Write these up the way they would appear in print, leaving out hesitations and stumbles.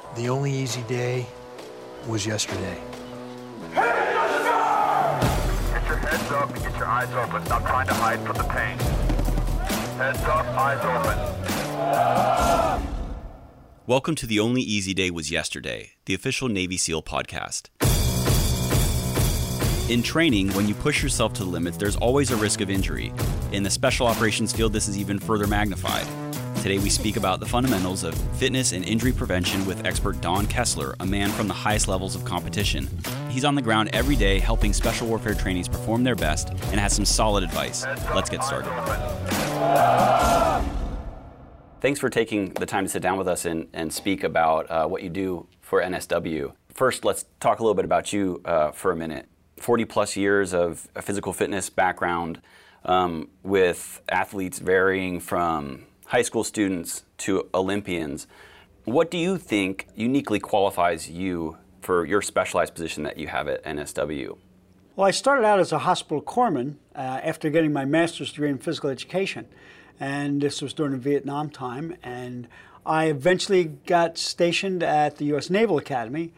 The only easy day was yesterday. Get your heads up and get your eyes open. Stop trying to hide from the pain. Heads up, eyes open. Welcome to The Only Easy Day Was Yesterday, the official Navy SEAL podcast. In training, when you push yourself to the limits, there's always a risk of injury. In the special operations field, this is even further magnified. Today we speak about the fundamentals of fitness and injury prevention with expert Don Kessler, a man from the highest levels of competition. He's on the ground every day helping special warfare trainees perform their best and has some solid advice. Let's get started. Thanks for taking the time to sit down with us and speak about what you do for NSW. First, let's talk a little bit about you for a minute. 40 plus years of a physical fitness background with athletes varying from high school students to Olympians. What do you think uniquely qualifies you for your specialized position that you have at NSW? Well, I started out as a hospital corpsman after getting my master's degree in physical education. And this was during the Vietnam time. And I eventually got stationed at the U.S. Naval Academy.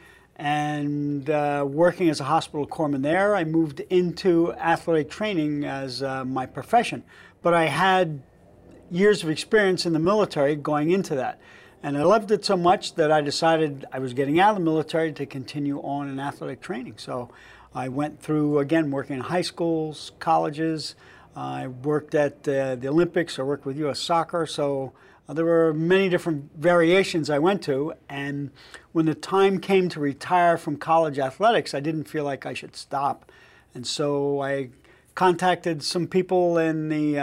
And working as a hospital corpsman there, I moved into athletic training as my profession. But I had years of experience in the military going into that. And I loved it so much that I decided I was getting out of the military to continue on in athletic training. So I went through, again, working in high schools, colleges. I worked at the Olympics. I worked with U.S. Soccer. So there were many different variations I went to. And when the time came to retire from college athletics, I didn't feel like I should stop. And so I contacted some people in the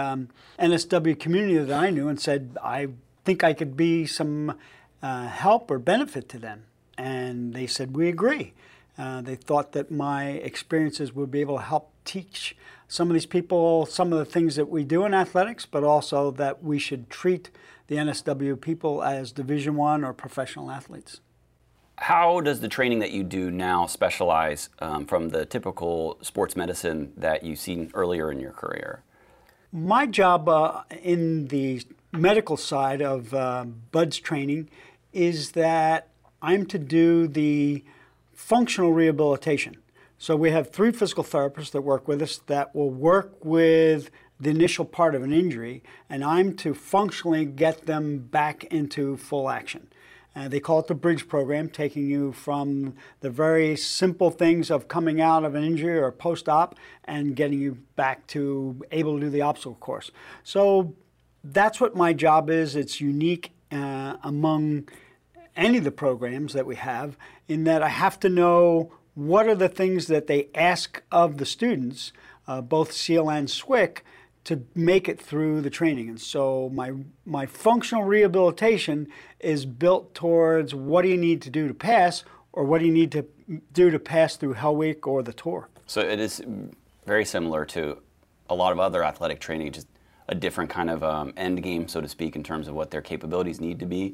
NSW community that I knew and said, I think I could be some help or benefit to them. And they said, we agree. They thought that my experiences would be able to help teach some of these people some of the things that we do in athletics, but also that we should treat the NSW people as Division I or professional athletes. How does the training that you do now specialize from the typical sports medicine that you've seen earlier in your career? My job in the medical side of BUD/S training is that I'm to do the functional rehabilitation. So we have 3 physical therapists that work with us that will work with the initial part of an injury, and I'm to functionally get them back into full action. They call it the Bridge program, taking you from the very simple things of coming out of an injury or post-op and getting you back to able to do the obstacle course. So that's what my job is. It's unique among any of the programs that we have in that I have to know what are the things that they ask of the students, both SEAL and SWCC, to make it through the training. And so my functional rehabilitation is built towards what do you need to do to pass, or what do you need to do to pass through Hell Week or the tour. So it is very similar to a lot of other athletic training, just a different kind of end game, so to speak, in terms of what their capabilities need to be.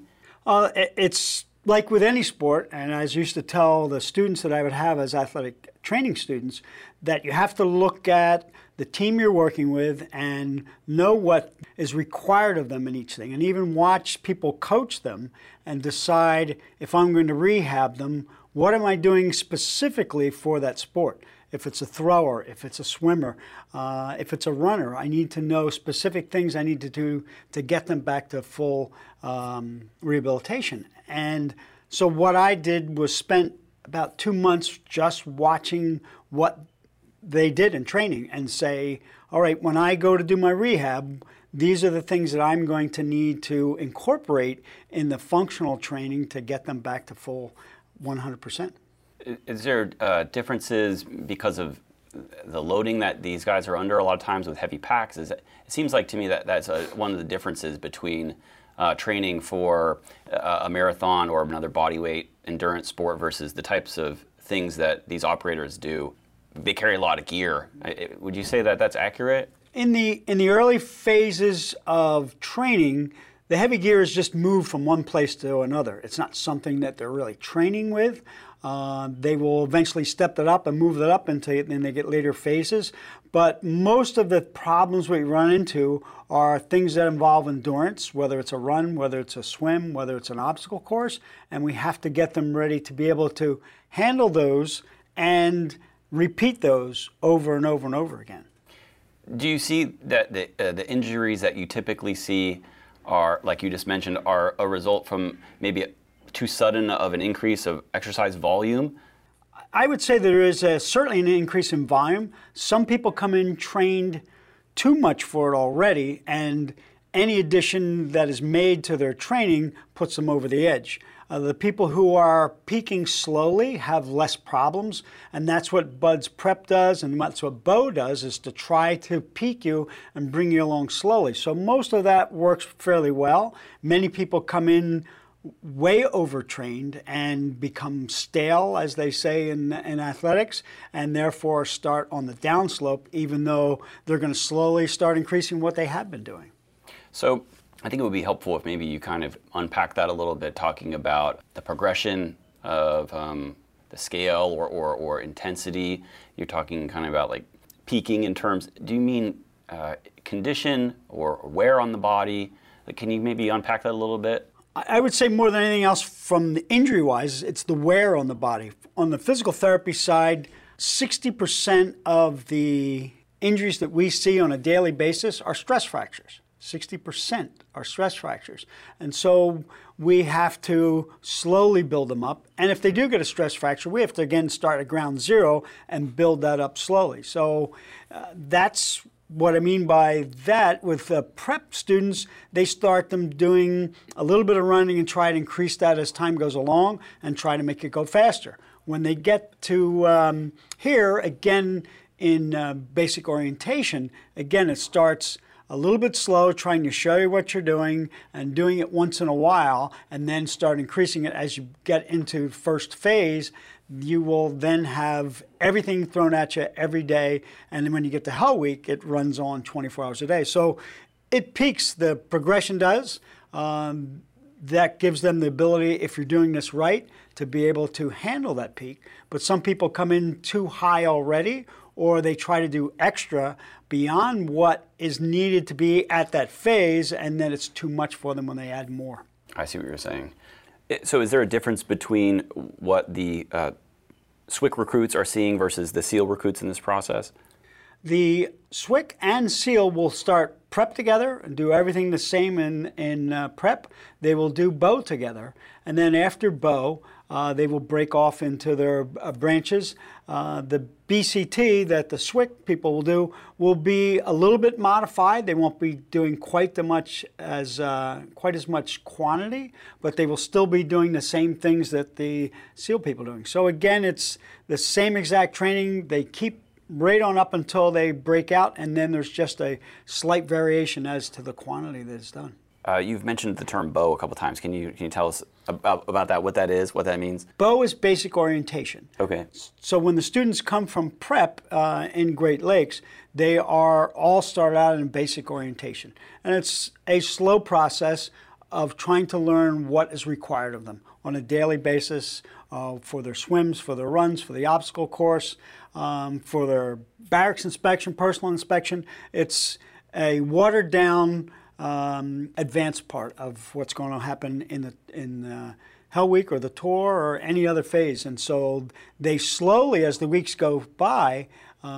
It's like with any sport, and as I used to tell the students that I would have as athletic training students, that you have to look at the team you're working with and know what is required of them in each thing, and even watch people coach them and decide if I'm going to rehab them, what am I doing specifically for that sport? If it's a thrower, if it's a swimmer, if it's a runner, I need to know specific things I need to do to get them back to full rehabilitation. And so what I did was spent about 2 months just watching what they did in training and say, all right, when I go to do my rehab, these are the things that I'm going to need to incorporate in the functional training to get them back to full 100%. Is there differences because of the loading that these guys are under a lot of times with heavy packs? It seems like to me that that's one of the differences between training for a marathon or another bodyweight endurance sport versus the types of things that these operators do. They carry a lot of gear. Would you say that that's accurate? In the early phases of training, The heavy gear is just moved from one place to another. It's not something that they're really training with. They will eventually step it up and move it up until then they get later phases. But most of the problems we run into are things that involve endurance, whether it's a run, whether it's a swim, whether it's an obstacle course, and we have to get them ready to be able to handle those and repeat those over and over and over again. Do you see that the injuries that you typically see are, like you just mentioned, are a result from maybe too sudden of an increase of exercise volume? I would say there is certainly an increase in volume. Some people come in trained too much for it already, and any addition that is made to their training puts them over the edge. The people who are peaking slowly have less problems, and that's what Bud's Prep does, and that's what Bo does, is to try to peak you and bring you along slowly. So most of that works fairly well. Many people come in way overtrained and become stale, as they say in athletics, and therefore start on the downslope, even though they're going to slowly start increasing what they have been doing. So I think it would be helpful if maybe you kind of unpack that a little bit, talking about the progression of the scale or intensity. You're talking kind of about like peaking in terms, do you mean condition or wear on the body? Like, can you maybe unpack that a little bit? I would say more than anything else from the injury-wise, it's the wear on the body. On the physical therapy side, 60% of the injuries that we see on a daily basis are stress fractures. 60% are stress fractures. And so we have to slowly build them up. And if they do get a stress fracture, we have to again start at ground zero and build that up slowly. So that's what I mean by that. With prep students, they start them doing a little bit of running and try to increase that as time goes along and try to make it go faster. When they get to here, again, in basic orientation, again, it starts a little bit slow, trying to show you what you're doing and doing it once in a while, and then start increasing it as you get into first phase. You will then have everything thrown at you every day, and then when you get to Hell Week, it runs on 24 hours a day. So it peaks, the progression does. That gives them the ability, if you're doing this right, to be able to handle that peak. But some people come in too high already, or they try to do extra beyond what is needed to be at that phase, and then it's too much for them when they add more. I see what you're saying. So is there a difference between what the SWIC recruits are seeing versus the SEAL recruits in this process? The SWIC and SEAL will start prep together and do everything the same in prep. They will do BOW together. And then after BOW, they will break off into their branches. The BCT that the SWIC people will do will be a little bit modified. They won't be doing quite as much quantity, but they will still be doing the same things that the SEAL people are doing. So again, it's the same exact training. They keep right on up until they break out, and then there's just a slight variation as to the quantity that is done. You've mentioned the term BOW a couple times. Can you tell us about that, what that is, what that means? BOW is basic orientation. Okay. So when the students come from prep in Great Lakes, they are all started out in basic orientation. And it's a slow process of trying to learn what is required of them on a daily basis for their swims, for their runs, for the obstacle course, for their barracks inspection, personal inspection. It's a watered down advanced part of what's going to happen in Hell Week or the tour or any other phase. And so they slowly, as the weeks go by,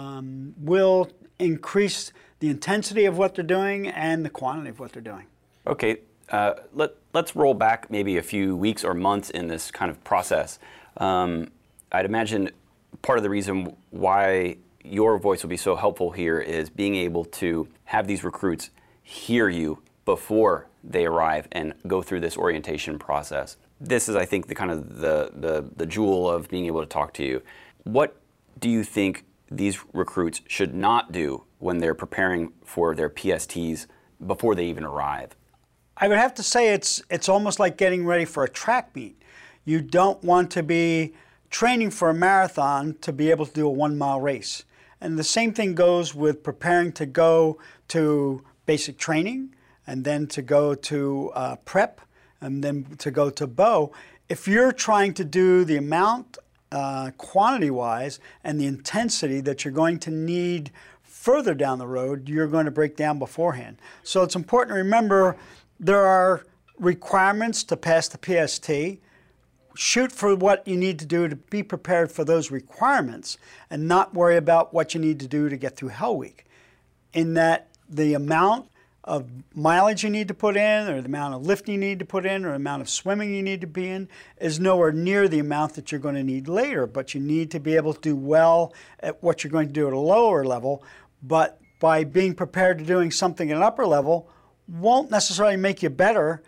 will increase the intensity of what they're doing and the quantity of what they're doing. Okay, let's roll back maybe a few weeks or months in this kind of process. I'd imagine part of the reason why your voice will be so helpful here is being able to have these recruits hear you before they arrive and go through this orientation process. This is, I think, the kind of the jewel of being able to talk to you. What do you think these recruits should not do when they're preparing for their PSTs before they even arrive? I would have to say it's almost like getting ready for a track meet. You don't want to be training for a marathon to be able to do a 1 mile race. And the same thing goes with preparing to go to basic training and then to go to prep, and then to go to bow. If you're trying to do the amount quantity-wise and the intensity that you're going to need further down the road, you're going to break down beforehand. So it's important to remember there are requirements to pass the PST. Shoot for what you need to do to be prepared for those requirements and not worry about what you need to do to get through Hell Week. In that the amount of mileage you need to put in, or the amount of lifting you need to put in, or the amount of swimming you need to be in is nowhere near the amount that you're going to need later. But you need to be able to do well at what you're going to do at a lower level. But by being prepared to doing something at an upper level won't necessarily make you better,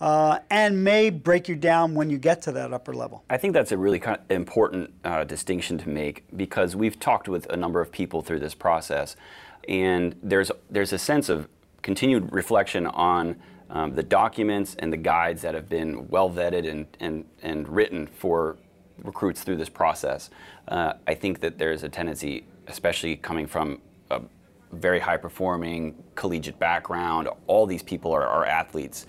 and may break you down when you get to that upper level. I think that's a really kind of important distinction to make, because we've talked with a number of people through this process, and there's a sense of continued reflection on the documents and the guides that have been well vetted and written for recruits through this process. I think that there's a tendency, especially coming from a very high-performing collegiate background, all these people are athletes,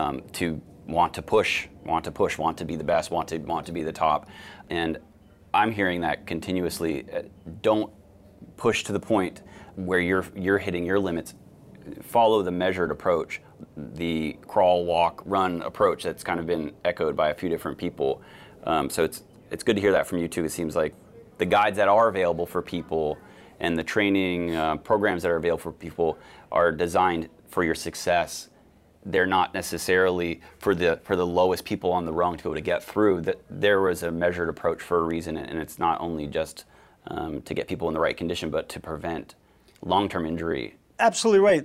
to want to push, want to be the best, want to be the top. And I'm hearing that continuously. Don't push to the point where you're hitting your limits. Follow the measured approach, the crawl, walk, run approach that's kind of been echoed by a few different people. So it's good to hear that from you too. It seems like the guides that are available for people and the training programs that are available for people are designed for your success. They're not necessarily for the lowest people on the rung to be able to get through. That there was a measured approach for a reason, and it's not only just to get people in the right condition, but to prevent long-term injury. Absolutely right.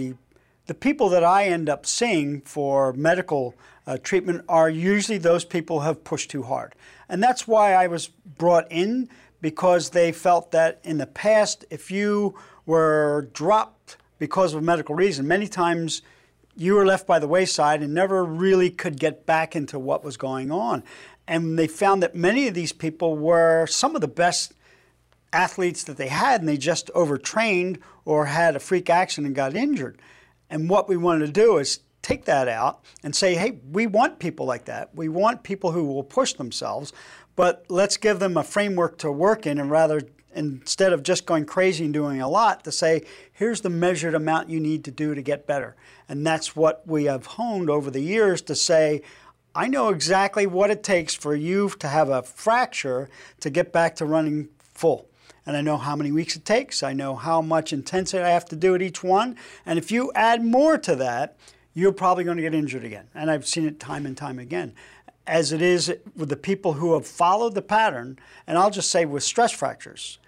The people that I end up seeing for medical treatment are usually those people who have pushed too hard. And that's why I was brought in, because they felt that in the past, if you were dropped because of a medical reason, many times you were left by the wayside and never really could get back into what was going on. And they found that many of these people were some of the best athletes that they had, and they just overtrained or had a freak accident and got injured. And what we wanted to do is take that out and say, hey, we want people like that. We want people who will push themselves, but let's give them a framework to work in, and rather, instead of just going crazy and doing a lot, to say, here's the measured amount you need to do to get better. And that's what we have honed over the years to say, I know exactly what it takes for you to have a fracture to get back to running full. And I know how many weeks it takes. I know how much intensity I have to do at each one. And if you add more to that, you're probably going to get injured again. And I've seen it time and time again. As it is with the people who have followed the pattern, and I'll just say with stress fractures.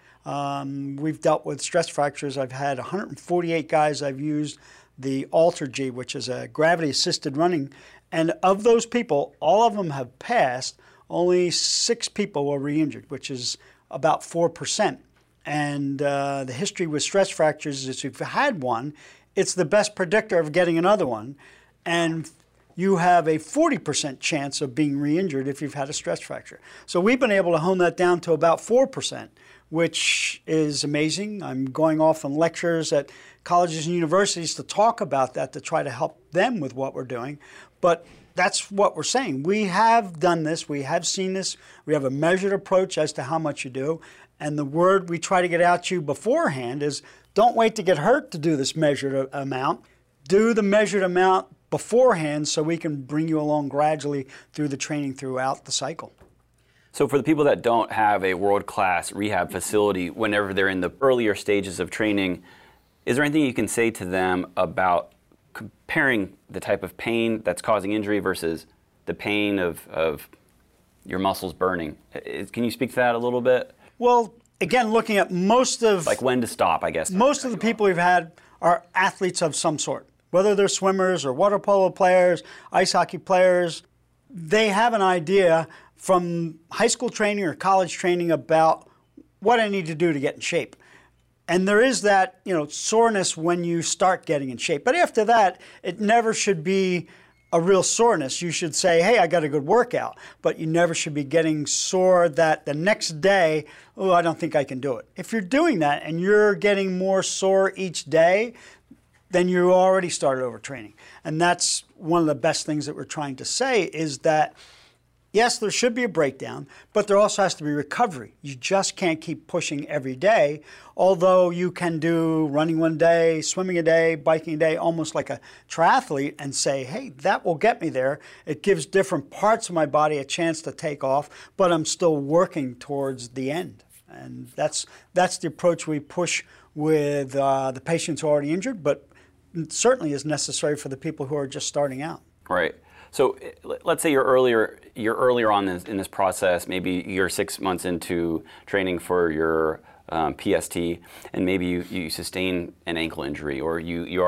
We've dealt with stress fractures. I've had 148 guys I've used the AlterG, which is a gravity-assisted running. And of those people, all of them have passed. Only 6 people were re-injured, which is about 4%. And the history with stress fractures is if you've had one, it's the best predictor of getting another one. And you have a 40% chance of being re-injured if you've had a stress fracture. So we've been able to hone that down to about 4%, which is amazing. I'm going off on lectures at colleges and universities to talk about that, to try to help them with what we're doing. But that's what we're saying. We have done this. We have seen this. We have a measured approach as to how much you do. And the word we try to get out to you beforehand is, don't wait to get hurt to do this measured amount. Do the measured amount beforehand so we can bring you along gradually through the training throughout the cycle. So for the people that don't have a world-class rehab facility, whenever they're in the earlier stages of training, is there anything you can say to them about comparing the type of pain that's causing injury versus the pain of your muscles burning? Can you speak to that a little bit? Well, again, looking at most of... Like when to stop, I guess. Most of the people we've had are athletes of some sort. Whether they're swimmers or water polo players, ice hockey players, they have an idea from high school training or college training about what I need to do to get in shape. And there is that, soreness when you start getting in shape. But after that, it never should be a real soreness. You should say, hey, I got a good workout. But you never should be getting sore that the next day, oh, I don't think I can do it. If you're doing that and you're getting more sore each day, then you already started overtraining. And that's one of the best things that we're trying to say is that, yes, there should be a breakdown, but there also has to be recovery. You just can't keep pushing every day, although you can do running one day, swimming a day, biking a day, almost like a triathlete, and say, hey, that will get me there. It gives different parts of my body a chance to take off, but I'm still working towards the end. And that's the approach we push with the patients who are already injured, but it certainly is necessary for the people who are just starting out. Right. So let's say you're earlier on in this process. Maybe you're 6 months into training for your PST, and maybe you sustain an ankle injury, or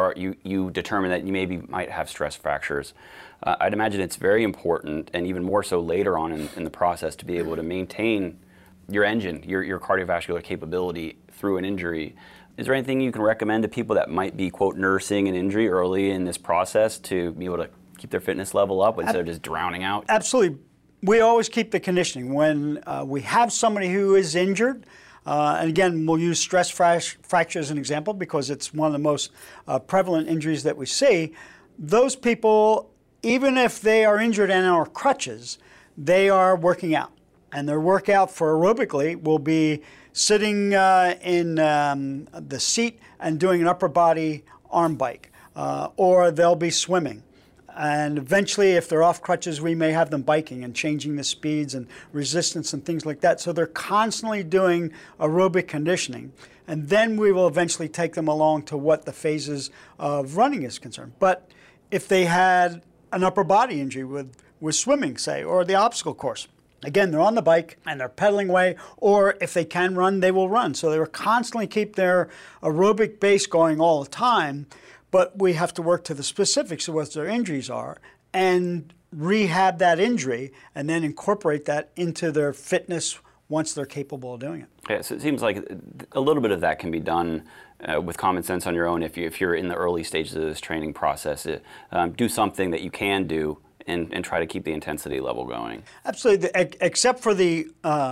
you determine that you maybe might have stress fractures. I'd imagine it's very important, and even more so later on in the process, to be able to maintain your engine, your cardiovascular capability through an injury. Is there anything you can recommend to people that might be, quote, nursing an injury early in this process to be able to keep their fitness level up instead of just drowning out? Absolutely. We always keep the conditioning. When we have somebody who is injured, and again, we'll use stress fracture as an example because it's one of the most prevalent injuries that we see. Those people, even if they are injured and are crutches, they are working out. And their workout for aerobically will be sitting in the seat and doing an upper body arm bike, or they'll be swimming. And eventually, if they're off crutches, we may have them biking and changing the speeds and resistance and things like that. So they're constantly doing aerobic conditioning. And then we will eventually take them along to what the phases of running is concerned. But if they had an upper body injury with swimming, say, or the obstacle course, again, they're on the bike and they're pedaling away, or if they can run, they will run. So they will constantly keep their aerobic base going all the time. But we have to work to the specifics of what their injuries are and rehab that injury and then incorporate that into their fitness once they're capable of doing it. Okay, so it seems like a little bit of that can be done with common sense on your own if you're in the early stages of this training process. Do something that you can do and try to keep the intensity level going. Absolutely, except for the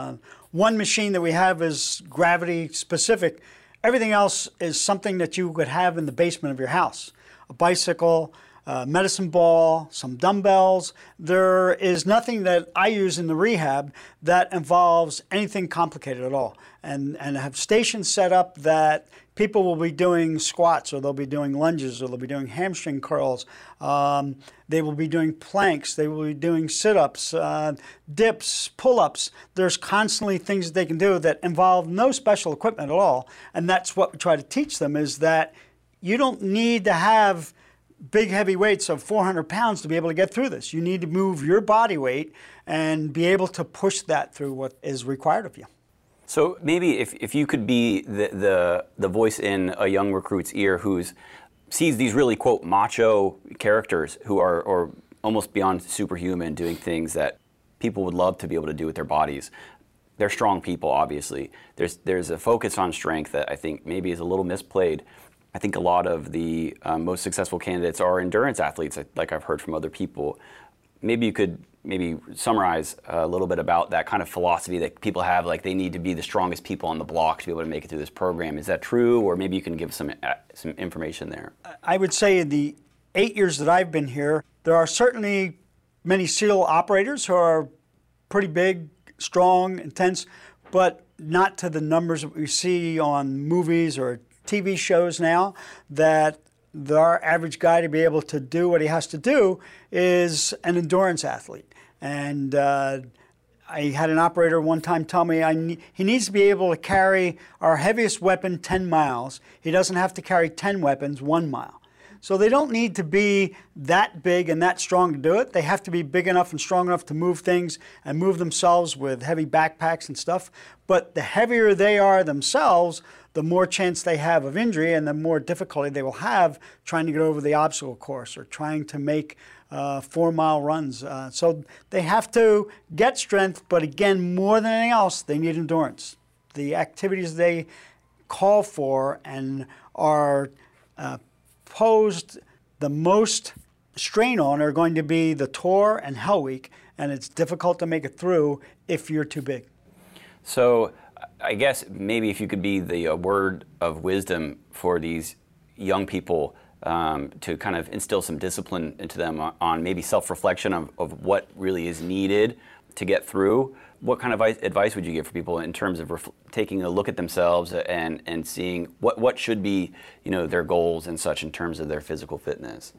one machine that we have is gravity specific. Everything else is something that you could have in the basement of your house. A bicycle, a medicine ball, some dumbbells. There is nothing that I use in the rehab that involves anything complicated at all. And I have stations set up that people will be doing squats, or they'll be doing lunges, or they'll be doing hamstring curls. They will be doing planks. They will be doing sit-ups, dips, pull-ups. There's constantly things that they can do that involve no special equipment at all. And that's what we try to teach them, is that you don't need to have big heavy weights of 400 pounds to be able to get through this. You need to move your body weight and be able to push that through what is required of you. So maybe if you could be the voice in a young recruit's ear who sees these really, quote, macho characters who are almost beyond superhuman, doing things that people would love to be able to do with their bodies. They're strong people, obviously. There's a focus on strength that I think maybe is a little misplayed. I think a lot of the most successful candidates are endurance athletes, like I've heard from other people. Maybe you could summarize a little bit about that kind of philosophy that people have, like they need to be the strongest people on the block to be able to make it through this program. Is that true? Or maybe you can give some information there. I would say in the 8 years that I've been here, there are certainly many SEAL operators who are pretty big, strong, intense, but not to the numbers that we see on movies or TV shows now, that our average guy to be able to do what he has to do is an endurance athlete. And I had an operator one time tell me he needs to be able to carry our heaviest weapon 10 miles. He doesn't have to carry 10 weapons 1 mile. So they don't need to be that big and that strong to do it. They have to be big enough and strong enough to move things and move themselves with heavy backpacks and stuff. But the heavier they are themselves, the more chance they have of injury and the more difficulty they will have trying to get over the obstacle course or trying to make 4-mile runs. So they have to get strength, but again, more than anything else, they need endurance. The activities they call for and are posed the most strain on are going to be the Tour and Hell Week, and it's difficult to make it through if you're too big. So I guess maybe if you could be the word of wisdom for these young people to kind of instill some discipline into them on maybe self-reflection of what really is needed to get through. What kind of advice would you give for people in terms of taking a look at themselves and seeing what should be, their goals and such in terms of their physical fitness?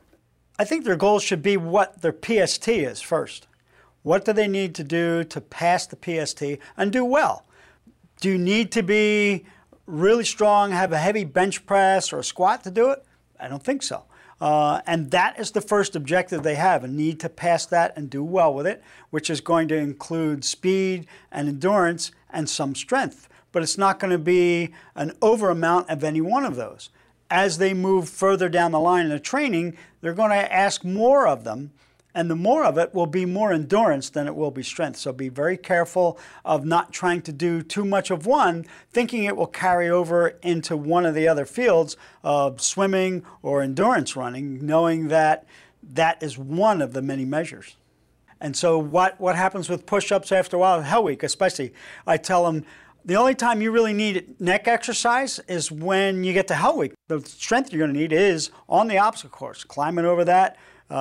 I think their goals should be what their PST is first. What do they need to do to pass the PST and do well? Do you need to be really strong, have a heavy bench press or a squat to do it? I don't think so. And that is the first objective they have, a need to pass that and do well with it, which is going to include speed and endurance and some strength. But it's not going to be an over amount of any one of those. As they move further down the line in the training, they're going to ask more of them, and the more of it will be more endurance than it will be strength. So be very careful of not trying to do too much of one, thinking it will carry over into one of the other fields of swimming or endurance running, knowing that that is one of the many measures. And so what happens with push-ups after a while, Hell Week especially, I tell them, the only time you really need neck exercise is when you get to Hell Week. The strength you're going to need is on the obstacle course, climbing over that,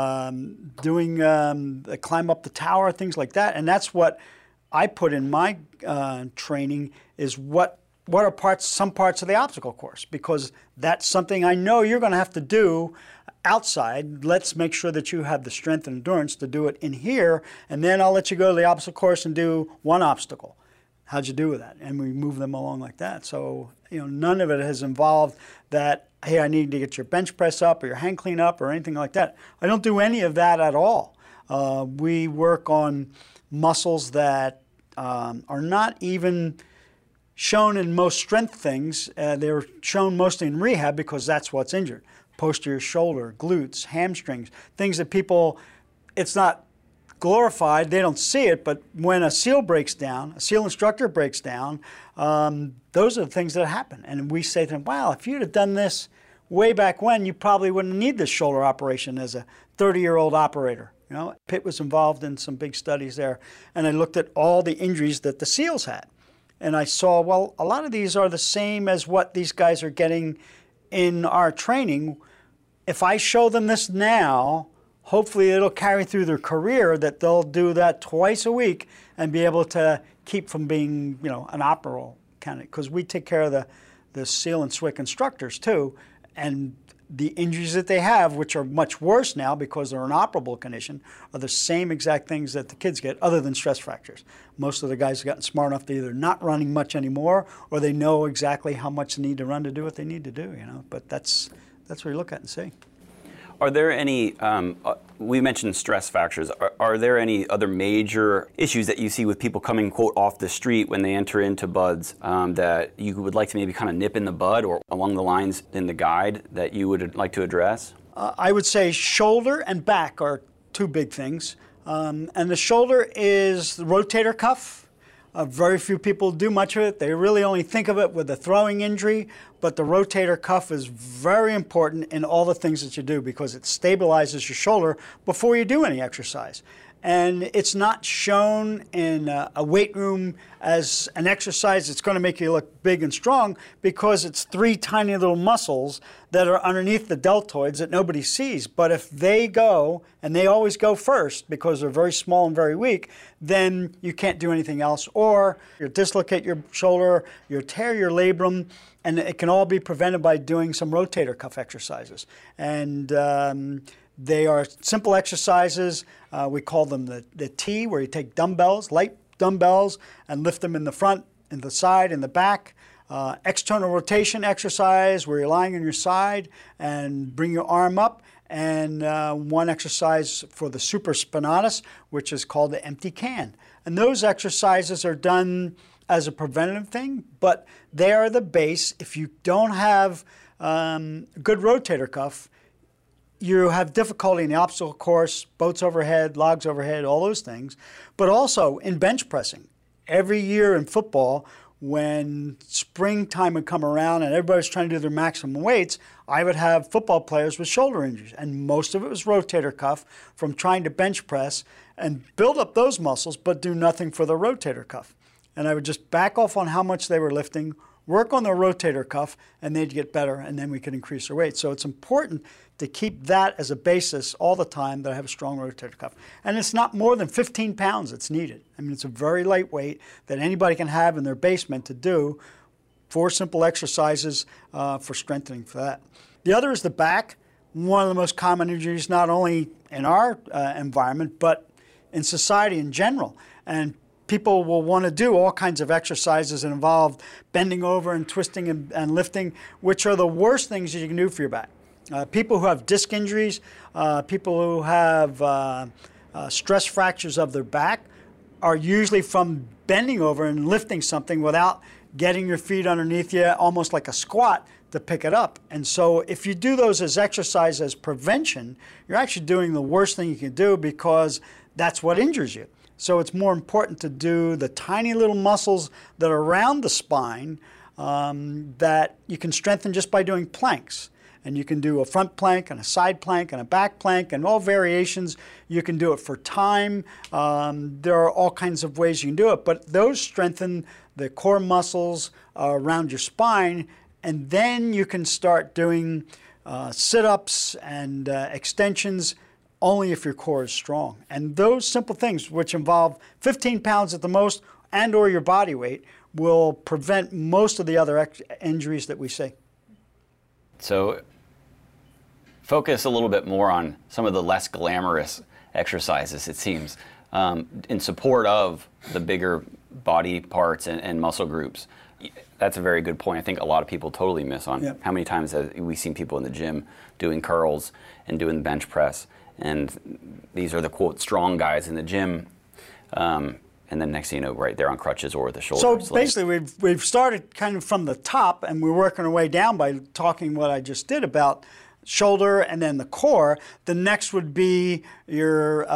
doing the climb up the tower, things like that. And that's what I put in my training is what are some parts of the obstacle course, because that's something I know you're going to have to do outside. Let's make sure that you have the strength and endurance to do it in here, and then I'll let you go to the obstacle course and do one obstacle. How'd you do with that? And we move them along like that. So, none of it has involved that, hey, I need to get your bench press up or your hang clean up or anything like that. I don't do any of that at all. We work on muscles that are not even shown in most strength things. They're shown mostly in rehab because that's what's injured. Posterior shoulder, glutes, hamstrings, things that people, it's not glorified, they don't see it, but when a SEAL breaks down, a SEAL instructor breaks down, those are the things that happen. And we say to them, wow, if you'd have done this way back when, you probably wouldn't need this shoulder operation as a 30-year-old operator. Pitt was involved in some big studies there, and I looked at all the injuries that the SEALs had. And I saw, well, a lot of these are the same as what these guys are getting in our training. If I show them this now, hopefully it'll carry through their career that they'll do that twice a week and be able to keep from being, an operable candidate. Because we take care of the SEAL and SWCC instructors too, and the injuries that they have, which are much worse now because they're an operable condition, are the same exact things that the kids get, other than stress fractures. Most of the guys have gotten smart enough to either not running much anymore, or they know exactly how much they need to run to do what they need to do. But that's what you look at and see. Are there any, we mentioned stress fractures, are there any other major issues that you see with people coming, quote, off the street when they enter into BUD/S that you would like to maybe kind of nip in the bud, or along the lines in the guide that you would like to address? I would say shoulder and back are two big things. And the shoulder is the rotator cuff. Very few people do much of it. They really only think of it with a throwing injury, but the rotator cuff is very important in all the things that you do because it stabilizes your shoulder before you do any exercise. And it's not shown in a weight room as an exercise that's going to make you look big and strong, because it's three tiny little muscles that are underneath the deltoids that nobody sees. But if they go, and they always go first because they're very small and very weak, then you can't do anything else. Or you dislocate your shoulder, you tear your labrum, and it can all be prevented by doing some rotator cuff exercises. And they are simple exercises. We call them the T, where you take dumbbells, light dumbbells, and lift them in the front, in the side, in the back. External rotation exercise, where you're lying on your side and bring your arm up. And one exercise for the supraspinatus, which is called the empty can. And those exercises are done as a preventative thing, but they are the base. If you don't have good rotator cuff, you have difficulty in the obstacle course, boats overhead, logs overhead, all those things, but also in bench pressing. Every year in football, when springtime would come around and everybody's trying to do their maximum weights, I would have football players with shoulder injuries, and most of it was rotator cuff from trying to bench press and build up those muscles but do nothing for the rotator cuff. And I would just back off on how much they were lifting, work on their rotator cuff, and they'd get better, and then we could increase their weight. So it's important to keep that as a basis all the time, that I have a strong rotator cuff. And it's not more than 15 pounds that's needed. I mean, it's a very light weight that anybody can have in their basement to do 4 simple exercises for strengthening for that. The other is the back, one of the most common injuries, not only in our environment, but in society in general. And people will want to do all kinds of exercises that involve bending over and twisting and lifting, which are the worst things that you can do for your back. People who have disc injuries, people who have stress fractures of their back are usually from bending over and lifting something without getting your feet underneath you, almost like a squat, to pick it up. And so if you do those as exercise as prevention, you're actually doing the worst thing you can do, because that's what injures you. So it's more important to do the tiny little muscles that are around the spine that you can strengthen just by doing planks. And you can do a front plank and a side plank and a back plank and all variations. You can do it for time. There are all kinds of ways you can do it, but those strengthen the core muscles around your spine, and then you can start doing sit-ups and extensions only if your core is strong. And those simple things, which involve 15 pounds at the most and or your body weight, will prevent most of the other injuries that we see. So focus a little bit more on some of the less glamorous exercises, it seems, in support of the bigger body parts and muscle groups. That's a very good point. I think a lot of people totally miss on how many times have we seen people in the gym doing curls and doing the bench press, and these are the quote strong guys in the gym, and then next thing you know, right there on crutches or the shoulders. So basically, we've started kind of from the top, and we're working our way down by talking what I just did about shoulder and then the core. The next would be your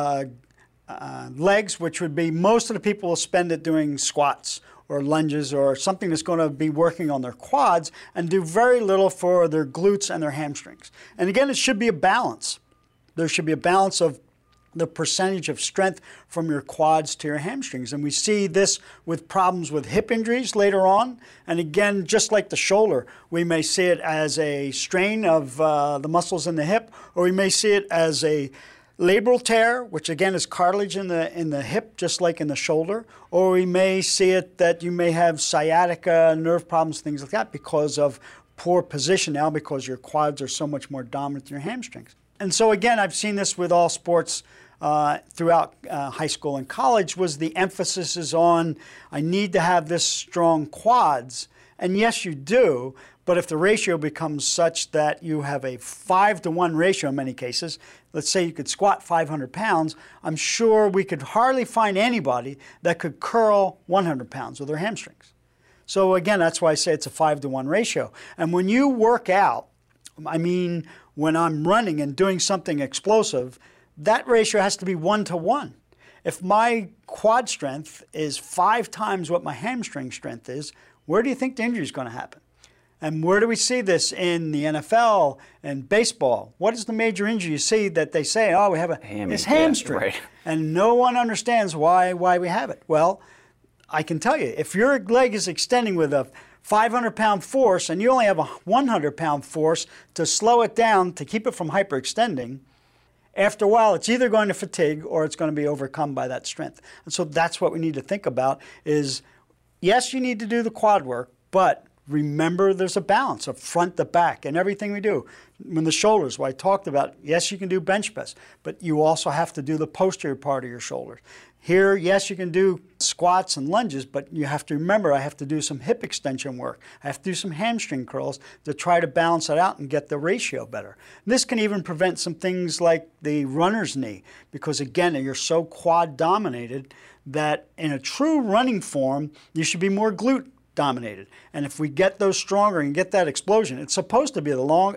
legs, which would be most of the people will spend it doing squats or lunges or something that's going to be working on their quads, and do very little for their glutes and their hamstrings. And again, it should be a balance. There should be a balance of the percentage of strength from your quads to your hamstrings. And we see this with problems with hip injuries later on. And again, just like the shoulder, we may see it as a strain of the muscles in the hip, or we may see it as a labral tear, which again is cartilage in the hip, just like in the shoulder, or we may see it that you may have sciatica, nerve problems, things like that, because of poor position now, because your quads are so much more dominant than your hamstrings. And so again, I've seen this with all sports throughout high school and college, was the emphasis is on, I need to have this strong quads. And yes, you do, but if the ratio becomes such that you have a 5-to-1 ratio in many cases, let's say you could squat 500 pounds, I'm sure we could hardly find anybody that could curl 100 pounds with their hamstrings. So again, that's why I say it's a 5-to-1 ratio. And when you work out, I mean, when I'm running and doing something explosive, that ratio has to be 1-to-1. If my quad strength is 5 times what my hamstring strength is, where do you think the injury is going to happen? And where do we see this in the NFL and baseball? What is the major injury you see that they say, oh, we have it's hamstring. Yeah, right. And no one understands why we have it. Well, I can tell you, if your leg is extending with a 500-pound force and you only have a 100-pound force to slow it down to keep it from hyperextending, after a while it's either going to fatigue or it's going to be overcome by that strength. And so that's what we need to think about is, yes, you need to do the quad work, but remember there's a balance of front to back in everything we do. When the shoulders, what I talked about, yes, you can do bench press, but you also have to do the posterior part of your shoulders. Here, yes, you can do squats and lunges, but you have to remember I have to do some hip extension work. I have to do some hamstring curls to try to balance it out and get the ratio better. This can even prevent some things like the runner's knee, because again, you're so quad dominated that in a true running form, you should be more glute dominated. And if we get those stronger and get that explosion, it's supposed to be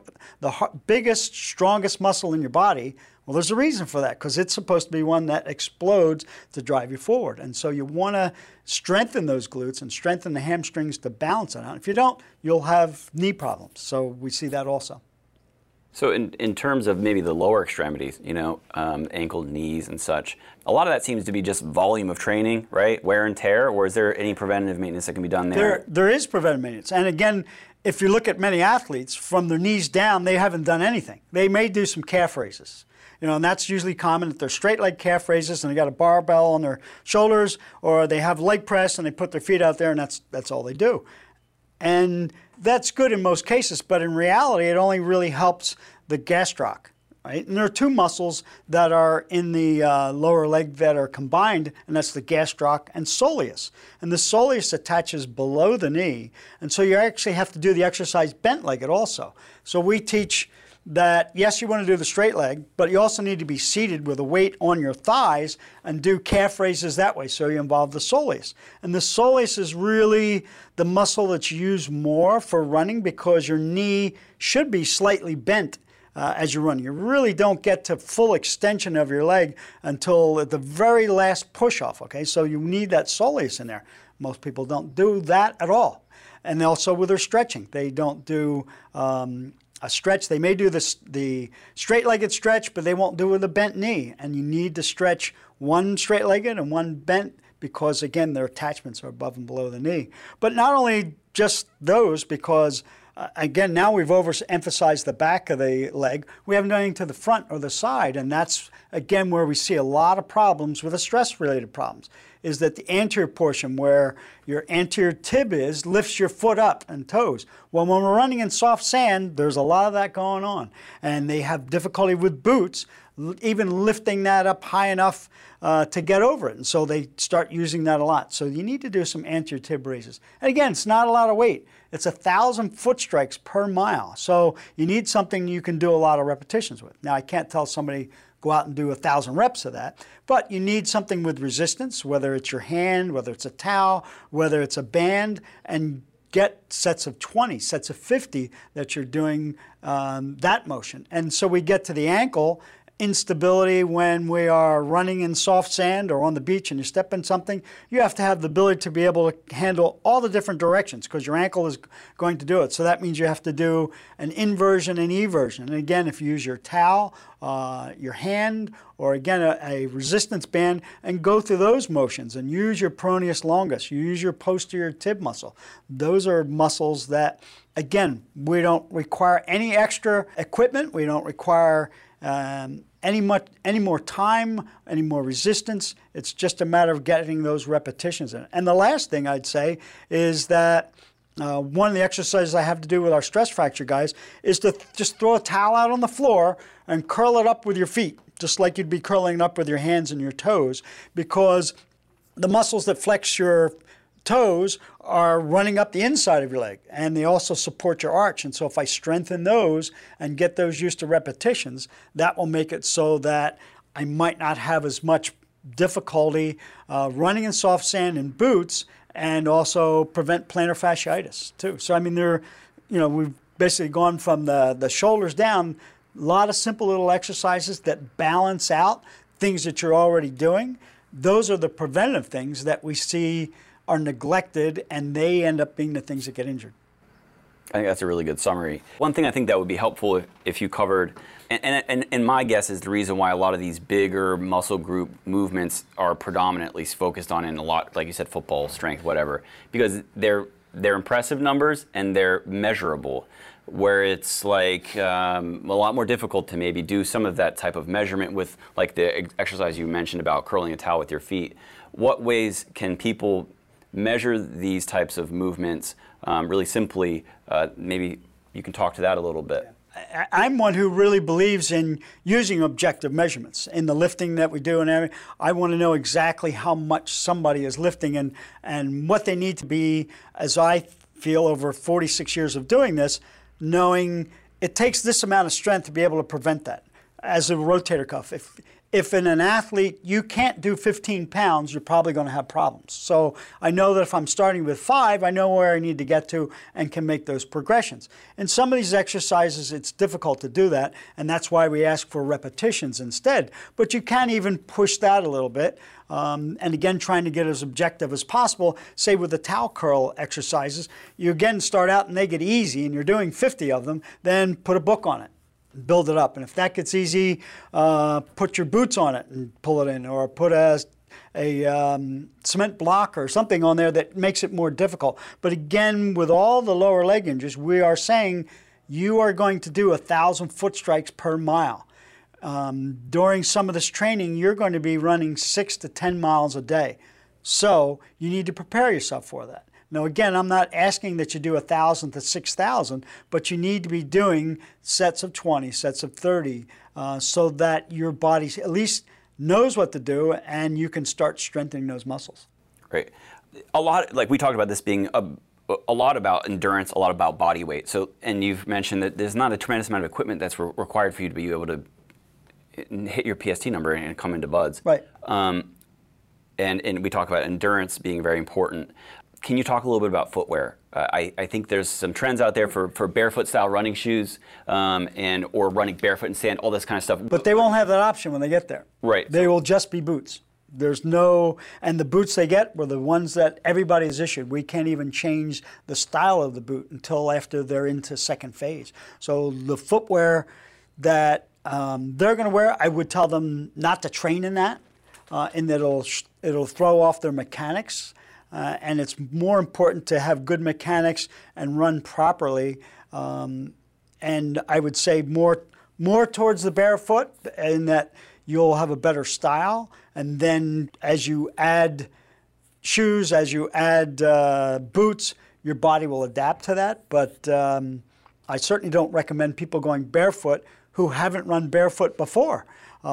the biggest, strongest muscle in your body. Well, there's a reason for that, because it's supposed to be one that explodes to drive you forward. And so you want to strengthen those glutes and strengthen the hamstrings to balance it out. If you don't, you'll have knee problems. So we see that also. So in terms of maybe the lower extremities, ankle, knees, and such, a lot of that seems to be just volume of training, right? Wear and tear, or is there any preventative maintenance that can be done there? There is preventative maintenance. And again, if you look at many athletes, from their knees down, they haven't done anything. They may do some calf raises. And that's usually common that they're straight leg calf raises and they got a barbell on their shoulders, or they have leg press and they put their feet out there and that's all they do. And that's good in most cases, but in reality, it only really helps the gastroc, right? And there are two muscles that are in the lower leg that are combined, and that's the gastroc and soleus. And the soleus attaches below the knee, and so you actually have to do the exercise bent-legged also. So we teach that, yes, you want to do the straight leg, but you also need to be seated with a weight on your thighs and do calf raises that way, so you involve the soleus. And the soleus is really the muscle that's used more for running because your knee should be slightly bent as you run. You really don't get to full extension of your leg until at the very last push-off, okay? So you need that soleus in there. Most people don't do that at all. And also with their stretching, they don't do a stretch. They may do the straight-legged stretch, but they won't do it with a bent knee. And you need to stretch one straight-legged and one bent because, again, their attachments are above and below the knee. But not only just those, because, again, now we've overemphasized the back of the leg. We haven't done anything to the front or the side, and that's, again, where we see a lot of problems with the stress-related problems, is that the anterior portion where your anterior tib is lifts your foot up and toes. Well, when we're running in soft sand, there's a lot of that going on. And they have difficulty with boots, even lifting that up high enough to get over it. And so they start using that a lot. So you need to do some anterior tib raises. And again, it's not a lot of weight. It's 1,000 foot strikes per mile. So you need something you can do a lot of repetitions with. Now, I can't tell somebody go out and do 1,000 reps of that. But you need something with resistance, whether it's your hand, whether it's a towel, whether it's a band, and get sets of 20, sets of 50 that you're doing that motion. And so we get to the ankle instability when we are running in soft sand or on the beach and you step in something. You have to have the ability to be able to handle all the different directions because your ankle is going to do it. So that means you have to do an inversion and eversion. And again, if you use your towel, your hand, or again a resistance band, and go through those motions and use your peroneus longus, you use your posterior tib muscle. Those are muscles that, again, we don't require any extra equipment. We don't require any more time, any more resistance. It's just a matter of getting those repetitions in. And the last thing I'd say is that one of the exercises I have to do with our stress fracture guys is to just throw a towel out on the floor and curl it up with your feet, just like you'd be curling it up with your hands and your toes, because the muscles that flex your toes are running up the inside of your leg, and they also support your arch. And so if I strengthen those and get those used to repetitions, that will make it so that I might not have as much difficulty running in soft sand in boots, and also prevent plantar fasciitis too. So I mean, we've basically gone from the shoulders down, a lot of simple little exercises that balance out things that you're already doing. Those are the preventative things that we see are neglected, and they end up being the things that get injured. I think that's a really good summary. One thing I think that would be helpful if you covered, and my guess is the reason why a lot of these bigger muscle group movements are predominantly focused on in a lot, like you said, football, strength, whatever, because they're impressive numbers and they're measurable, where it's like a lot more difficult to maybe do some of that type of measurement with like the exercise you mentioned about curling a towel with your feet. What ways can people measure these types of movements really simply? Maybe you can talk to that a little bit. I'm one who really believes in using objective measurements in the lifting that we do. And I want to know exactly how much somebody is lifting and what they need to be, as I feel over 46 years of doing this, knowing it takes this amount of strength to be able to prevent that. As a rotator cuff, if in an athlete you can't do 15 pounds, you're probably going to have problems. So I know that if I'm starting with 5, I know where I need to get to and can make those progressions. In some of these exercises, it's difficult to do that, and that's why we ask for repetitions instead. But you can even push that a little bit. And again, trying to get as objective as possible. Say with the towel curl exercises, you again start out and they get easy and you're doing 50 of them, then put a book on it. build it up. And if that gets easy, put your boots on it and pull it in, or put a cement block or something on there that makes it more difficult. But again, with all the lower leg injuries, we are saying you are going to do 1,000 foot strikes per mile. During some of this training, you're going to be running 6 to 10 miles a day. So you need to prepare yourself for that. Now, again, I'm not asking that you do 1,000 to 6,000, but you need to be doing sets of 20, sets of 30, so that your body at least knows what to do and you can start strengthening those muscles. Great. A lot, like we talked about this being a lot about endurance, a lot about body weight. So, and you've mentioned that there's not a tremendous amount of equipment that's required for you to be able to hit your PST number and come into buds. Right. And we talk about endurance being very important. Can you talk a little bit about footwear? I think there's some trends out there for barefoot style running shoes or running barefoot in sand, all this kind of stuff. But they won't have that option when they get there. Right. They will just be boots. There's no, and the boots they get were the ones that everybody has issued. We can't even change the style of the boot until after they're into second phase. So the footwear that they're going to wear, I would tell them not to train in that, in that it'll throw off their mechanics. And it's more important to have good mechanics and run properly. And I would say more towards the barefoot, in that you'll have a better style. And then as you add shoes, as you add boots, your body will adapt to that. But I certainly don't recommend people going barefoot who haven't run barefoot before.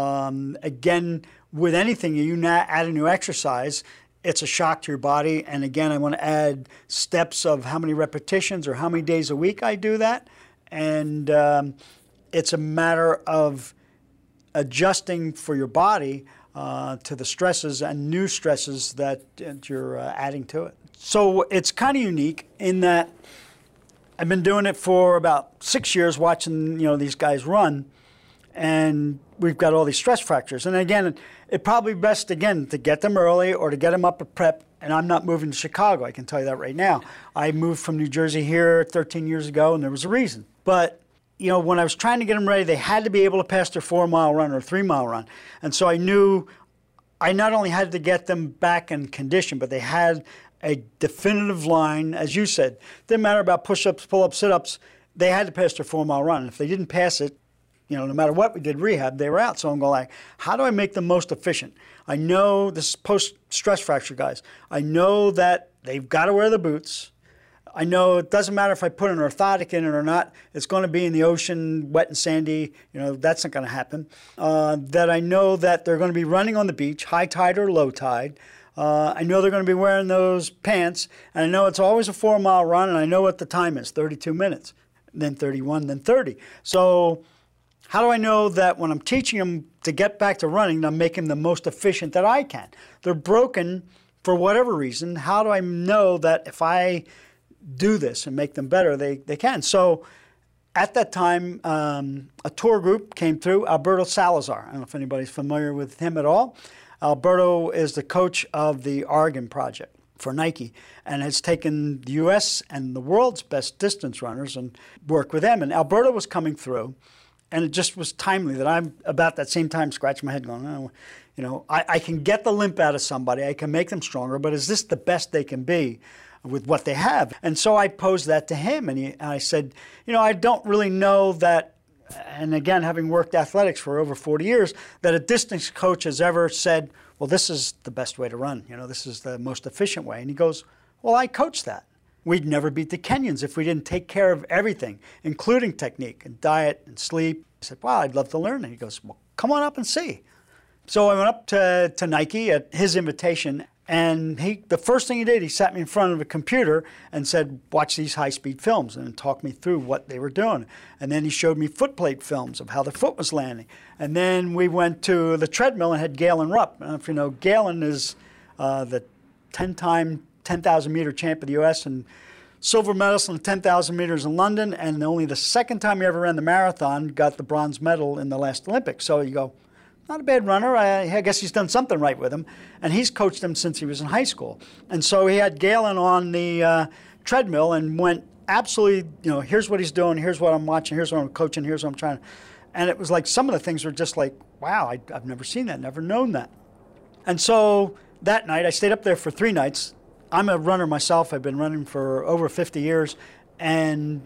Again, with anything, you add a new exercise, it's a shock to your body. And again, I want to add steps of how many repetitions or how many days a week I do that. And it's a matter of adjusting for your body to the stresses and new stresses that you're adding to it. So it's kind of unique in that I've been doing it for about 6 years, watching these guys run, and we've got all these stress fractures. And again, it's probably best, again, to get them early or to get them up at prep. And I'm not moving to Chicago, I can tell you that right now. I moved from New Jersey here 13 years ago, and there was a reason. But, when I was trying to get them ready, they had to be able to pass their 4-mile run or 3-mile run. And so I knew I not only had to get them back in condition, but they had a definitive line, as you said. Didn't matter about push-ups, pull-ups, sit-ups. They had to pass their 4-mile run. And if they didn't pass it, no matter what we did rehab, they were out. So I'm going how do I make them most efficient? I know this is post-stress fracture guys. I know that they've got to wear the boots. I know it doesn't matter if I put an orthotic in it or not. It's going to be in the ocean, wet and sandy. That's not going to happen. That I know that they're going to be running on the beach, high tide or low tide. I know they're going to be wearing those pants. And I know it's always a 4-mile run, and I know what the time is, 32 minutes, then 31, then 30. So how do I know that when I'm teaching them to get back to running, I'm making them the most efficient that I can? They're broken for whatever reason. How do I know that if I do this and make them better, they can? So at that time, a tour group came through, Alberto Salazar. I don't know if anybody's familiar with him at all. Alberto is the coach of the Oregon Project for Nike and has taken the U.S. and the world's best distance runners and worked with them. And Alberto was coming through. And it just was timely that I'm about that same time scratching my head going, I can get the limp out of somebody, I can make them stronger, but is this the best they can be with what they have? And so I posed that to him, and I said, I don't really know that, and again, having worked athletics for over 40 years, that a distance coach has ever said, well, this is the best way to run, this is the most efficient way. And he goes, well, I coach that. We'd never beat the Kenyans if we didn't take care of everything, including technique and diet and sleep. I said, wow, I'd love to learn. And he goes, well, come on up and see. So I went up to Nike at his invitation, and the first thing he did, he sat me in front of a computer and said, watch these high-speed films, and talked me through what they were doing. And then he showed me footplate films of how the foot was landing. And then we went to the treadmill and had Galen Rupp. I don't know if you know, Galen is the 10-time 10,000-meter champ of the U.S. and silver medalist in the 10,000 meters in London, and only the second time he ever ran the marathon got the bronze medal in the last Olympics. So you go, not a bad runner. I guess he's done something right with him. And he's coached him since he was in high school. And so he had Galen on the treadmill and went absolutely, here's what he's doing, here's what I'm watching, here's what I'm coaching, here's what I'm trying. And it was like some of the things were just like, wow, I've never seen that, never known that. And so that night, I stayed up there for 3 nights. I'm a runner myself. I've been running for over 50 years and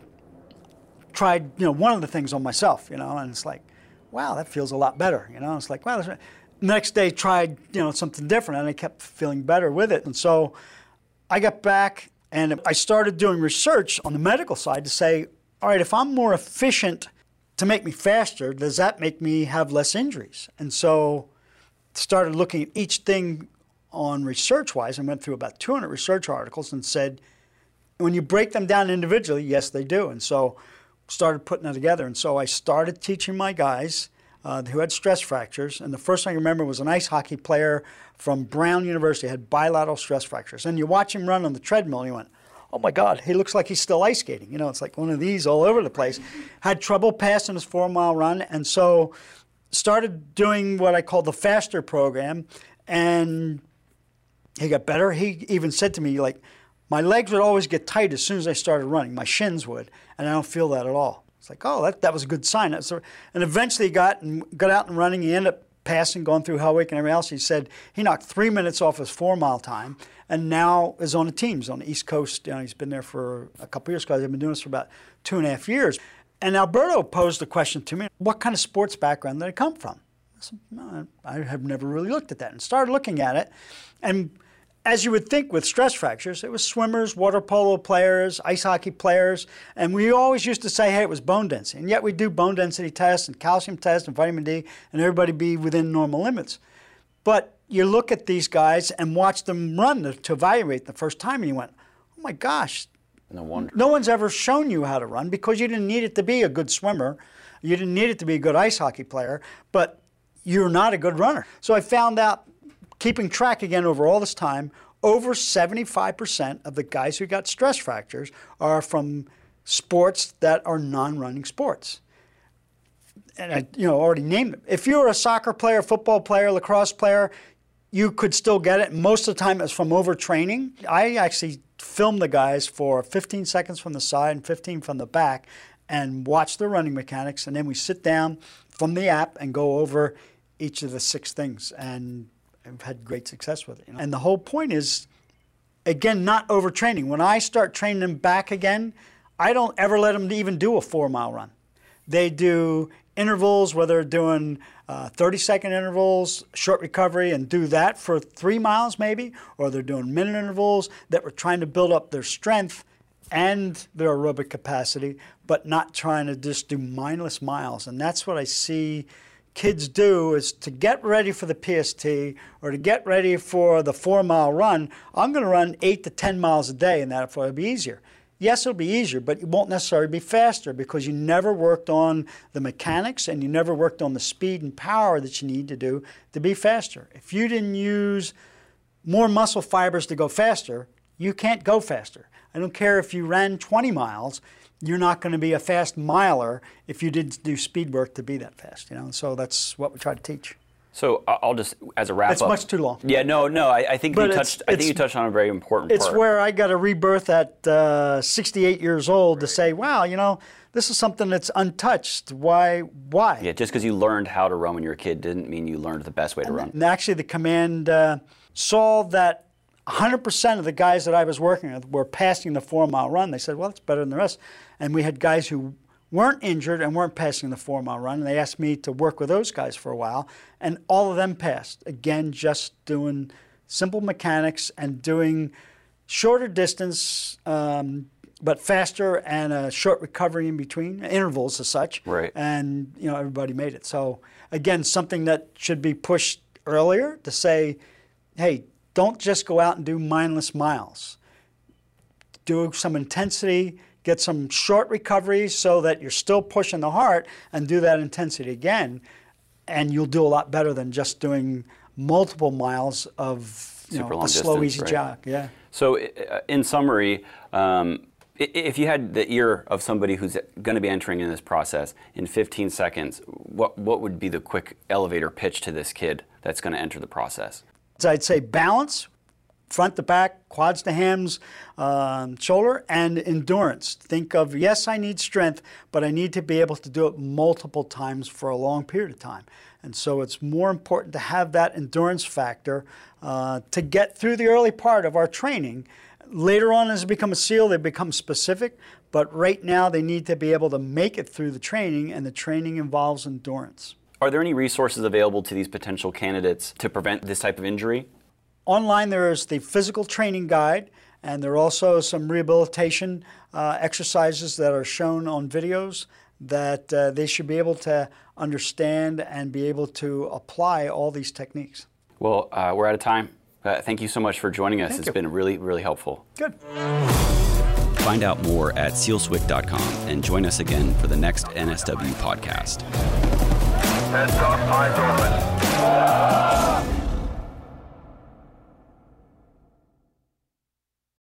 tried, one of the things on myself, and it's like, wow, that feels a lot better, It's like, wow. The next day, tried, something different, and I kept feeling better with it. And so I got back, and I started doing research on the medical side to say, all right, if I'm more efficient to make me faster, does that make me have less injuries? And so started looking at each thing on research-wise and went through about 200 research articles and said, when you break them down individually, yes, they do. And so started putting it together. And so I started teaching my guys who had stress fractures. And the first thing I remember was an ice hockey player from Brown University had bilateral stress fractures. And you watch him run on the treadmill, and you went, oh my God, he looks like he's still ice skating. It's like one of these all over the place. Had trouble passing his 4-mile run. And so started doing what I call the FASTER program. And he got better. He even said to me, like, my legs would always get tight as soon as I started running. My shins would, and I don't feel that at all. It's like, oh, that was a good sign. And eventually he got out and running. He ended up passing, going through Hell Week and everything else. He said he knocked 3 minutes off his 4-mile time, and now is on a team. He's on the East Coast. He's been there for a couple of years, because I've been doing this for about 2.5 years. And Alberto posed a question to me, what kind of sports background did I come from? I said, no, I have never really looked at that, and started looking at it. And as you would think with stress fractures, it was swimmers, water polo players, ice hockey players, and we always used to say, hey, it was bone density. And yet we do bone density tests and calcium tests and vitamin D, and everybody be within normal limits. But you look at these guys and watch them run to evaluate the first time, and you went, oh my gosh. No wonder. No one's ever shown you how to run, because you didn't need it to be a good swimmer. You didn't need it to be a good ice hockey player, but you're not a good runner. So I found out, keeping track again over all this time, over 75% of the guys who got stress fractures are from sports that are non-running sports. And I already named them. If you were a soccer player, football player, lacrosse player, you could still get it. Most of the time it's from overtraining. I actually filmed the guys for 15 seconds from the side and 15 from the back and watch their running mechanics, and then we sit down from the app and go over each of the 6 things. And I've had great success with it. And the whole point is, again, not overtraining. When I start training them back again, I don't ever let them even do a 4-mile run. They do intervals where they're doing 30-second intervals, short recovery, and do that for 3 miles maybe, or they're doing minute intervals that we're trying to build up their strength and their aerobic capacity, but not trying to just do mindless miles. And that's what I see kids do, is to get ready for the PST or to get ready for the 4-mile run. I'm going to run 8 to 10 miles a day, and that'll be easier. Yes, it'll be easier, but it won't necessarily be faster, because you never worked on the mechanics and you never worked on the speed and power that you need to do to be faster. If you didn't use more muscle fibers to go faster, you can't go faster. I don't care if you ran 20 miles. You're not going to be a fast miler if you didn't do speed work to be that fast, So that's what we try to teach. So I'll just, as a wrap up. It's much too long. Yeah, no. I think you touched. I think you touched on a very important part. It's where I got a rebirth at 68 years old to say, wow, this is something that's untouched. Why? Yeah, just because you learned how to run when you were a kid didn't mean you learned the best way to run. And actually, the command saw that 100% of the guys that I was working with were passing the 4-mile run. They said, well, it's better than the rest. And we had guys who weren't injured and weren't passing the 4-mile run. And they asked me to work with those guys for a while. And all of them passed. Again, just doing simple mechanics and doing shorter distance, but faster, and a short recovery in between, intervals as such. Right. And, everybody made it. So, again, something that should be pushed earlier to say, hey, don't just go out and do mindless miles. Do some intensity, get some short recoveries so that you're still pushing the heart, and do that intensity again. And you'll do a lot better than just doing multiple miles of a slow, easy jog. Yeah. So in summary, if you had the ear of somebody who's going to be entering in this process in 15 seconds, what would be the quick elevator pitch to this kid that's going to enter the process? So I'd say balance, front to back, quads to hams, shoulder, and endurance. Think of, yes, I need strength, but I need to be able to do it multiple times for a long period of time. And so it's more important to have that endurance factor to get through the early part of our training. Later on, as they become a SEAL, they become specific, but right now they need to be able to make it through the training, and the training involves endurance. Are there any resources available to these potential candidates to prevent this type of injury? Online, there is the physical training guide, and there are also some rehabilitation exercises that are shown on videos that they should be able to understand and be able to apply all these techniques. Well, we're out of time. Thank you so much for joining us. It's been really, really helpful. Good. Find out more at SEALSWIC.com and join us again for the next NSW podcast. Heads up, eyes open.